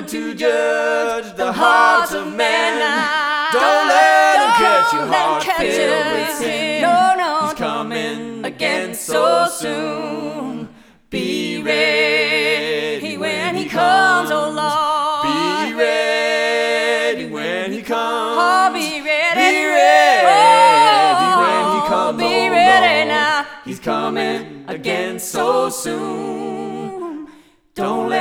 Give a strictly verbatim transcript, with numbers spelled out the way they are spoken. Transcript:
coming to judge the hearts of men. Don't let him catch your heart filled with sin. No, no, He's coming again so soon. Be ready when he comes, oh Lord. Be ready when he comes. Oh, be ready. Be ready when he comes, be oh ready Lord. now. He's coming again so soon. Don't let